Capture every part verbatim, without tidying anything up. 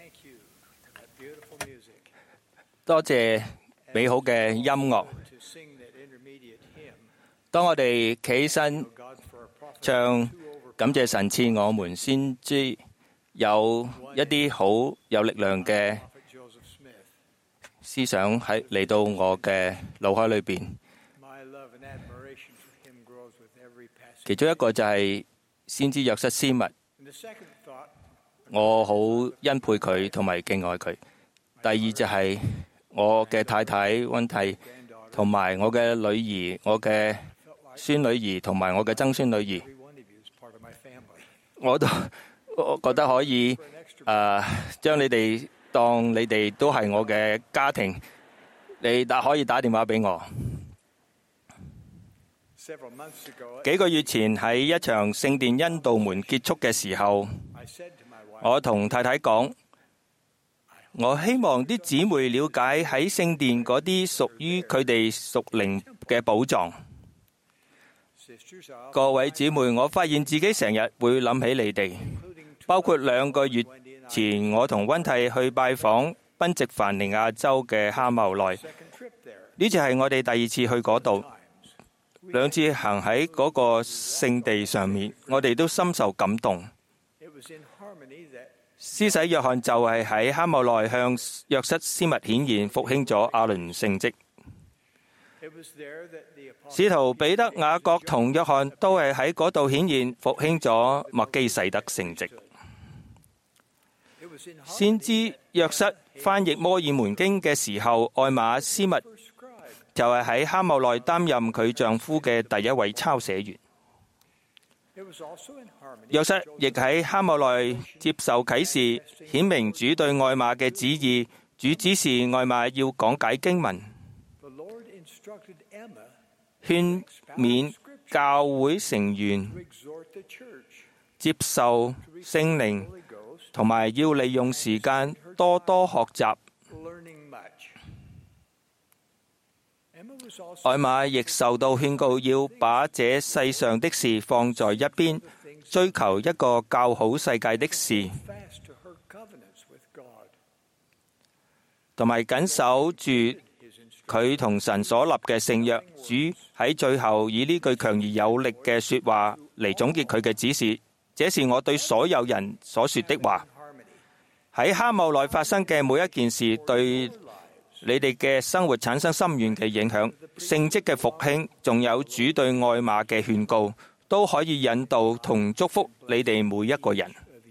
多謝美好嘅音樂。當我哋企起身唱感謝神賜我們先知，有一啲好有力量嘅思想喺嚟到我嘅腦海裏邊。其中一個就係先知約瑟斯密，我好欽佩佢同埋敬愛佢。第二就係我嘅太太溫蒂，同埋我嘅女兒、我嘅孫女兒同埋我嘅曾孫女兒，我都我覺得可以誒，將你哋當你哋都係我嘅家庭，你打可以打電話俾我。幾個月前喺一場聖殿恩道門結束嘅時候，我同太太講，我希望啲姊妹了解喺聖殿嗰啲屬於佢哋屬靈嘅寶藏。各位姊妹，我發現自己成日會諗起你哋，包括兩個月前我同溫蒂去拜訪賓夕凡尼亞州嘅哈茂內，呢次係我哋第二次去嗰度。兩次行喺嗰個聖地上面，我哋都深受感動。施洗約翰就係喺哈茂內向約瑟斯密顯現，復興咗亞倫聖蹟。使徒彼得、雅各同約翰都係喺嗰度顯現，復興咗麥基洗德聖蹟。先知約瑟翻譯摩爾門經嘅時候，愛馬斯密就係喺哈茂內擔任佢丈夫嘅第一位抄寫員。約瑟亦喺哈茂內接受啟示，顯明主對愛馬嘅旨意。主指示愛馬要講解經文，勸勉教會成員接受聖靈，同埋要利用時間多多學習。愛馬亦受到勸告，要把這世上的事放在一邊，追求一個較好世界的事，同埋緊守住佢同神所立嘅聖約。主喺最後以呢句強而有力嘅說話嚟總結佢嘅指示，這是我對所有人所說的話。喺哈茂內發生嘅每一件事，對你哋嘅生活產生深遠嘅影響。聖蹟嘅復興，仲有主對愛馬嘅勸告，都可以引導同祝福你哋每一個人。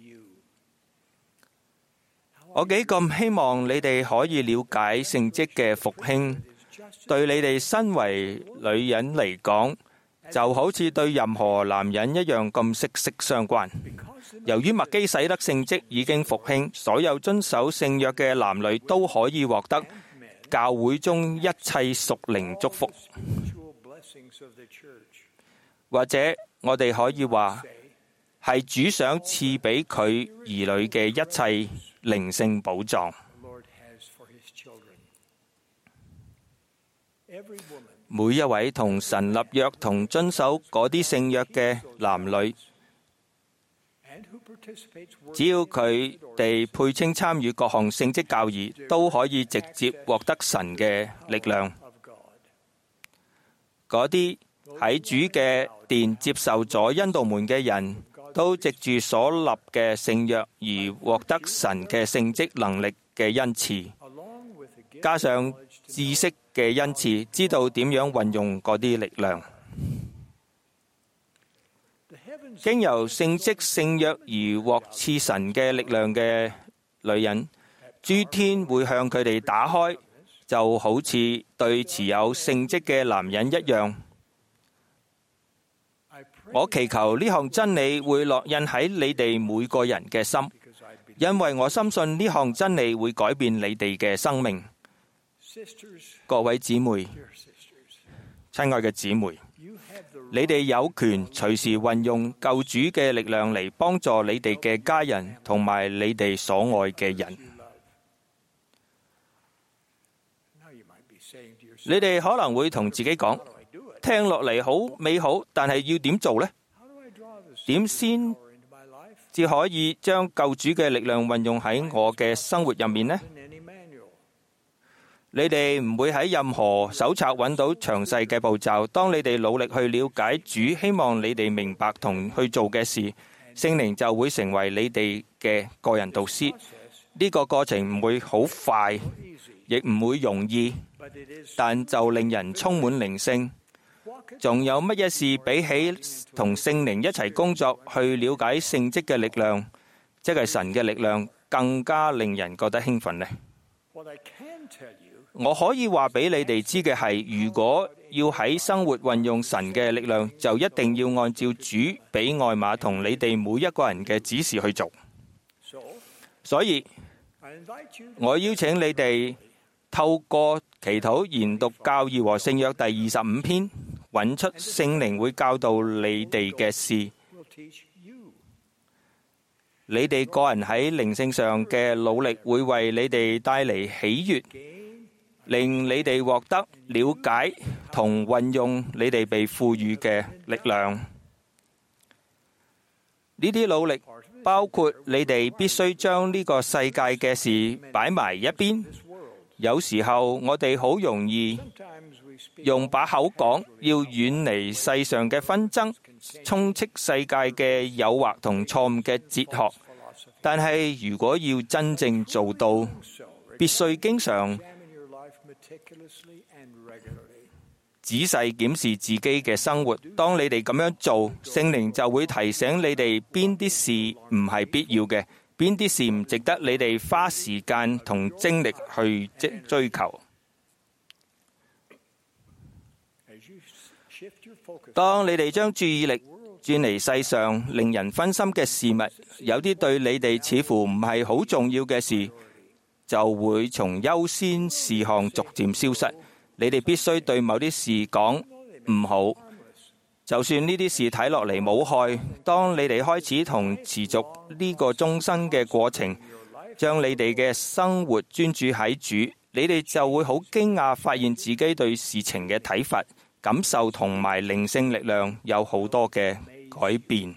我幾咁希望你哋可以了解聖蹟嘅復興，對你哋身為女人嚟講，就好似對任何男人一樣咁息息相關。由於麥基洗德聖蹟已經復興，所有遵守聖約嘅男女都可以獲得教會中一切屬靈祝福，或者我哋可以話係主想賜俾佢兒女嘅一切靈性寶藏。每一位同神立約同遵守嗰啲聖約嘅男女，只要佢哋配稱參與各項聖職教義，都可以直接獲得神嘅力量。嗰啲喺主嘅殿接受咗恩道門嘅人，都藉住所立嘅聖約而獲得神嘅聖職能力嘅恩賜，加上知識嘅恩賜，知道點樣運用嗰啲力量。經由聖職聖約而獲賜神嘅力量嘅女人，諸天會向佢哋打開，就好似對持有聖職嘅男人一樣。我祈求呢項真理會烙印喺你哋每個人嘅心，因為我深信呢項真理會改變你哋嘅生命。各位姊妹，親愛嘅姊妹，你哋有權隨時運用救主嘅力量嚟幫助你哋嘅家人同埋你哋所愛嘅人。你哋可能會同自己講，聽落嚟好美好，但係要點做呢？點先至可以將救主嘅力量運用喺我嘅生活入面呢？你哋唔會喺任何手冊揾到詳細嘅步驟。當你哋努力去了解主希望你哋明白同去做嘅事，聖靈就會成為你哋嘅個人導師。呢個過程唔會好快，亦唔會容易，但就令人充滿靈性。仲有乜嘢事比起同聖靈一齊工作去了解聖職嘅力量，即係神嘅力量，更加令人覺得興奮呢？我可以話俾你哋知嘅係，如果要喺生活運用神嘅力量，就一定要按照主俾艾瑪同你哋每一個人嘅指示去做。所以，我邀請你哋透過祈禱研讀教義和聖約第二十五篇，揾出聖靈會教導你哋嘅事。你哋個人喺靈性上嘅努力會為你哋帶嚟喜悅，令你哋獲得了解同運用你哋被賦予嘅力量。呢啲努力包括你哋必須將呢個世界嘅事擺埋一邊。有時候我哋好容易用把口講，要遠離世上嘅紛爭，充斥世界嘅誘惑同錯誤嘅哲學。但係如果要真正做到，必須經常仔細檢視自己嘅生活。當你哋咁樣做，聖靈就會提醒你哋邊啲事唔係必要嘅，邊啲事唔值得你哋花時間同精力去追求。當你哋將注意力轉離世上令人分心嘅事物，有啲對你哋似乎唔係好重要嘅事，就會從優先事項逐漸消失。你哋必須對某啲事講唔好，就算呢啲事睇落嚟冇害。當你哋開始同持續呢個終身嘅過程，將你哋嘅生活專注喺主，你哋就會好驚訝發現自己對事情嘅睇法、感受同埋靈性力量有好多嘅改變。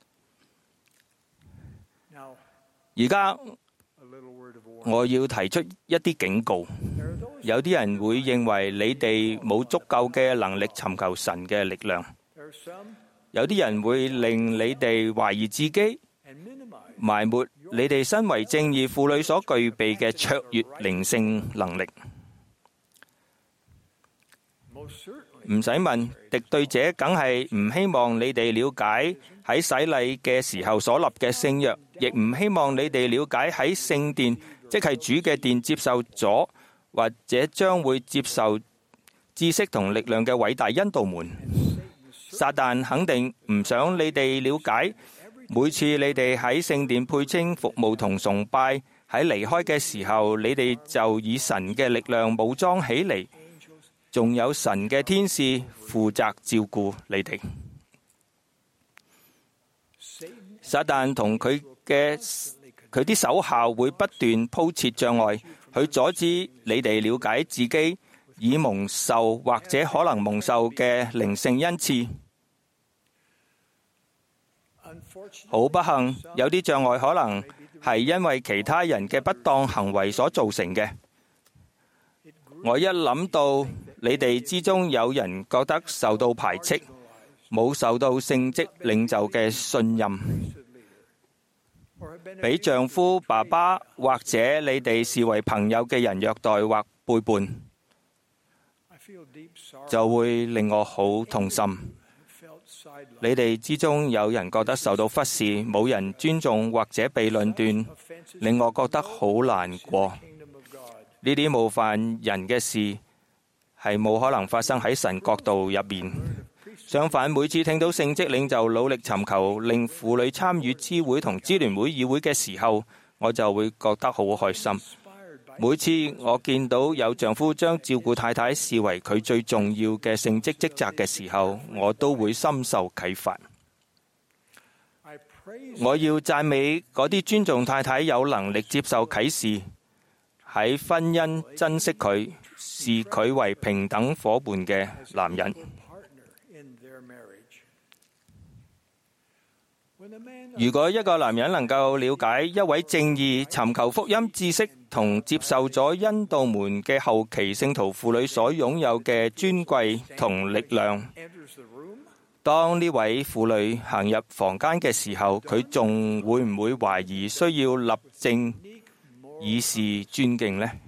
而家我要提出一啲警告。有啲人會認為你哋冇足夠嘅能力尋求神嘅力量，有啲人會令你哋懷疑自己，埋沒你哋身為正義婦女所具備嘅卓越靈性能力。唔使問，敵對者梗係唔希望你哋了解喺洗禮嘅時候所立嘅聖約，亦唔希望你哋了解喺聖殿，即係主嘅殿接受咗或者將會接受知識同力量嘅偉大恩道門。撒旦肯定唔想你哋了解，每次你哋喺聖殿配稱服務同崇拜，喺離開嘅時候，你哋就以神嘅力量武裝起嚟，仲有神嘅天使負責照顧你哋。撒旦同佢嘅佢啲手下會不斷鋪設障礙，去阻止你哋了解自己已蒙受或者可能蒙受嘅靈性恩賜。好不幸，有啲障礙可能係因為其他人嘅不當行為所造成嘅。我一諗到你哋之中有人覺得受到排斥，冇受到聖職領袖嘅信任，俾丈夫、爸爸或者你哋視為朋友嘅人虐待或背叛，就會令我好痛心。你哋之中有人覺得受到忽視，冇人尊重或者被論斷，令我覺得好難過。呢啲冒犯人嘅事係冇可能發生喺神國度入面。相反，每次聽到聖職領袖努力尋求令婦女參與支會同支聯會議會嘅時候，我就會覺得好開心。每次我見到有丈夫將照顧太太視為佢最重要嘅聖職職責嘅時候，我都會深受啟發。我要讚美嗰啲尊重太太有能力接受啟示，喺婚姻珍惜佢，視佢為平等夥伴嘅男人。 如果一個男人能夠了解一位正義、尋求福音知識同接受咗恩道門嘅後期聖徒婦女所擁有嘅尊貴同力量，當呢位婦女行入房間嘅時候，佢仲會唔會懷疑需要立正以示尊敬呢？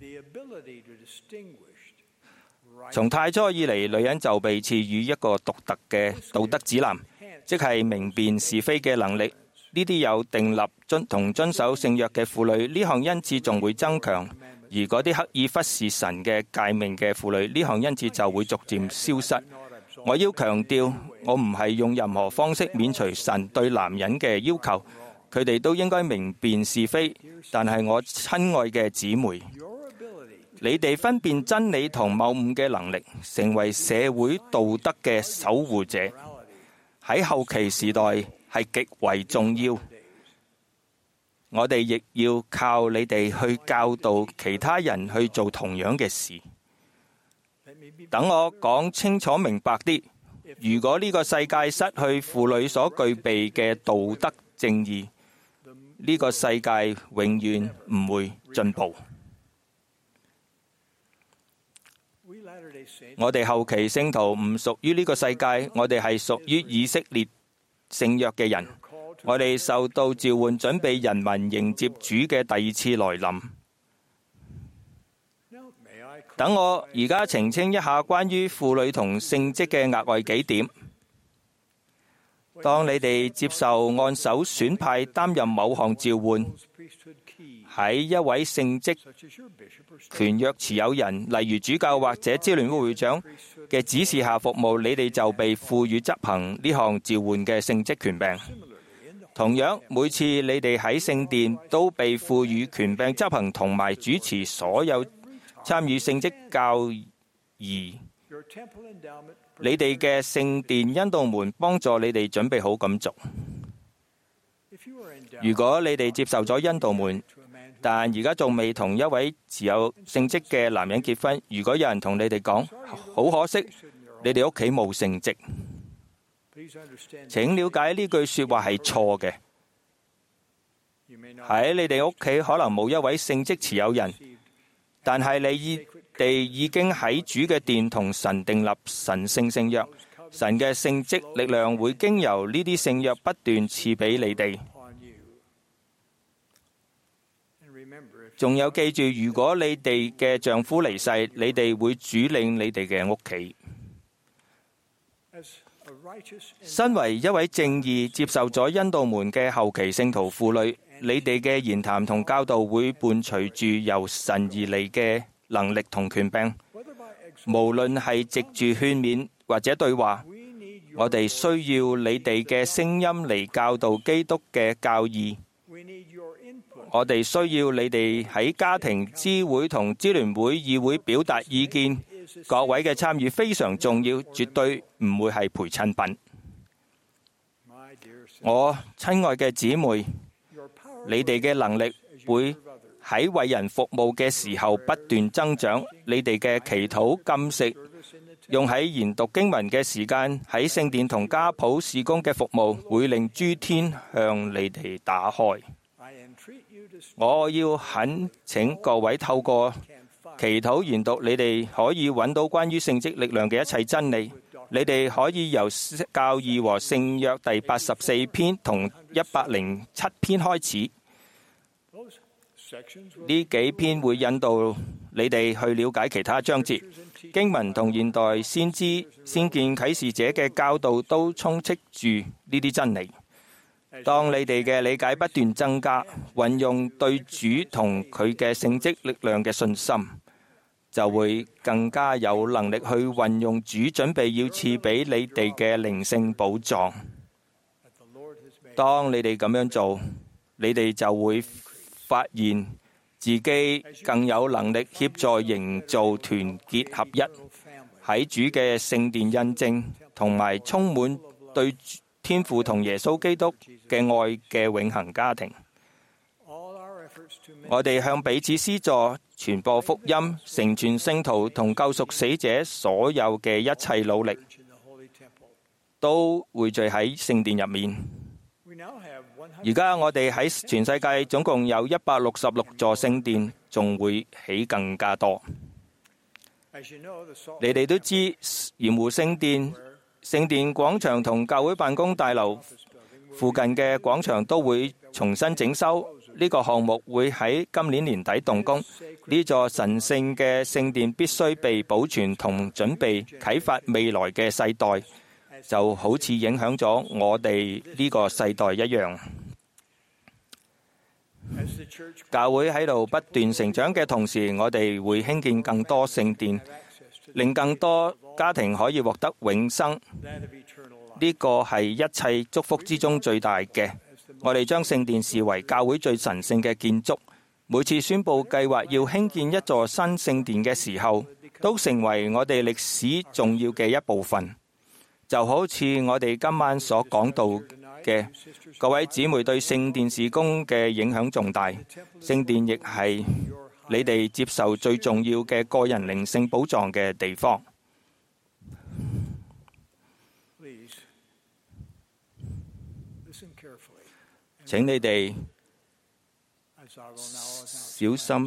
從太初以嚟，女人就被賜予一個獨特嘅道德指南，即係明辨是非嘅能力。呢啲有訂立遵同遵守聖約嘅婦女，呢項恩賜仲會增強；而嗰啲刻意忽視神嘅誡命嘅婦女，呢項恩賜就會逐漸消失。我要強調，我唔係用任何方式免除神對男人嘅要求，佢哋都應該明辨是非。但係我親愛嘅姊妹，你哋分辨真理同謬誤嘅能力，成為社會道德嘅守護者，喺後期時代係極為重要。我哋亦要靠你哋去教導其他人去做同樣嘅事。等我講清楚明白啲，如果呢個世界失去婦女所具備嘅道德正義，呢個世界永遠唔會進步。我哋後期聖徒唔屬於呢個世界，我哋係屬於以色列聖約嘅人。我哋受到召喚，準備人民迎接主嘅第二次來臨。等我而家澄清一下關於婦女同聖職嘅額外幾點。當你哋接受按手選派擔任某項召喚，喺一位聖職權約持有人，例如主教或者支聯會會長嘅指示下服務，你哋就被賦予執行呢項召喚嘅聖職權柄。同樣，每次你哋喺聖殿都被賦予權柄執行同埋主持所有參與聖職教義。你哋嘅聖殿恩道門幫助你哋準備好咁做。如果你哋接受咗恩道門，但而家仲未同一位持有聖職嘅男人結婚，如果有人同你哋講，好可惜，你哋屋企冇聖職，請了解呢句說話係錯嘅。喺你哋屋企可能冇一位聖職持有人，但係你哋已經喺主嘅殿同神訂立神聖聖約，神嘅聖職力量會經由呢啲聖約不斷賜俾你哋。仲有記住，如果你哋嘅丈夫離世，你哋會主領你哋嘅屋企。身為一位正義、接受咗恩道門嘅後期聖徒婦女，你哋嘅言談同教導會伴隨住由神而嚟嘅能力同權柄，無論係藉住勸勉或者對話，我哋需要你哋嘅聲音嚟教導基督嘅教義。我哋需要你哋喺家庭、支會同支聯會議會表達意見。各位嘅參與非常重要，絕對唔會係陪襯品。我親愛嘅姊妹，你哋嘅能力會喺為人服務嘅時候不斷增長。你哋嘅祈禱、禁食、用喺研讀經文嘅時間、喺聖殿同家譜事工嘅服務，會令諸天向你哋打開。我要懇請各位透過祈禱研讀，你哋可以揾到關於聖職力量嘅一切真理。你哋可以由教義和聖約第八十四篇同一百零七篇開始。呢幾篇會引導你哋去了解其他章節。經文同現代先知、先見啟示者嘅教導都充斥住呢啲真理。當你哋嘅理解不斷增加，運用對主同佢嘅聖職力量嘅信心，就會更加有能力去運用主準備要賜俾你哋嘅靈性寶藏。當你哋咁樣做，你哋就會發現自己更有能力協助營造團結合一，喺主嘅聖殿印證，同埋充滿對天父同耶穌基督嘅愛嘅永恆家庭。我哋向彼此施助、傳播福音、成全聖徒同救贖死者所有嘅一切努力，都匯聚喺聖殿入面。 而家我哋喺全世界總共有一百六十六座聖殿，仲會起更加多。你哋都知鹽湖聖殿、聖殿廣場同教會辦公大樓附近嘅廣場都會重新整修。呢個項目會喺今年年底動工。呢座神聖嘅聖殿必須被保存同準備，啟發未來嘅世代，就好似影響咗我哋呢個世代一樣。教會喺度不斷成長嘅同時，我哋會興建更多聖殿，令更多家庭可以獲得永生。呢個係一切祝福之中最大嘅。我哋將聖殿視為教會最神聖嘅建築。每次宣佈計劃要興建一座新聖殿嘅時候，都成為我哋歷史重要嘅一部分。就好似我哋今晚所講到嘅，各位姊妹對聖殿事工嘅影響重大。聖殿亦係你哋接受最重要嘅個人靈性寶藏嘅地方。請你哋小心、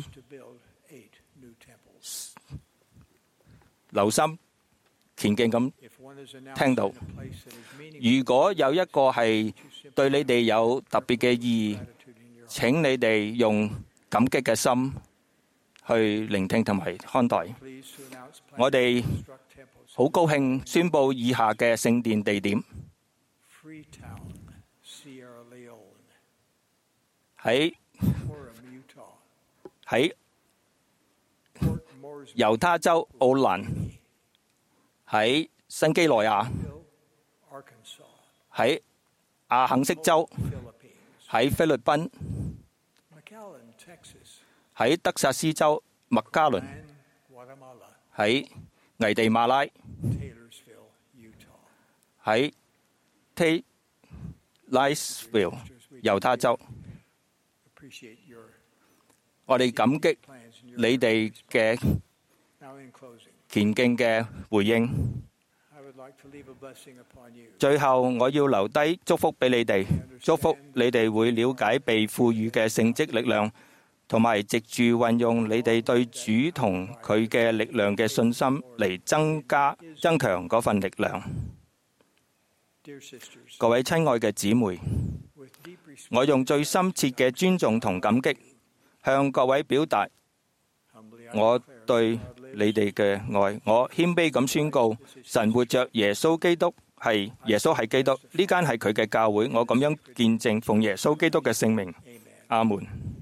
留心、虔敬咁聽到。如果有一個係對你哋有特別嘅意義，請你哋用感激嘅心去聆聽同埋看待。我哋好高興宣佈以下嘅聖殿地點：喺喺猶他州奧蘭，喺新幾內亞，喺阿肯色州，喺菲律賓，喺德薩斯州麥加倫，喺危地馬拉，喺 Taylorsville 猶他州。我哋感激你哋嘅虔敬嘅回應。最後，我要留低祝福俾你哋，祝福你哋會了解被賦予嘅聖職力量，同埋藉住運用你哋對主同佢嘅力量嘅信心嚟增加、增強嗰份力量。各位親愛嘅姊妹，我用最深切嘅尊重同感激向各位表達我對你哋嘅愛。我謙卑咁宣告，神活着，耶穌基督係耶穌係基督，呢間係佢嘅教會。我咁樣見證，奉耶穌基督嘅聖名，阿門。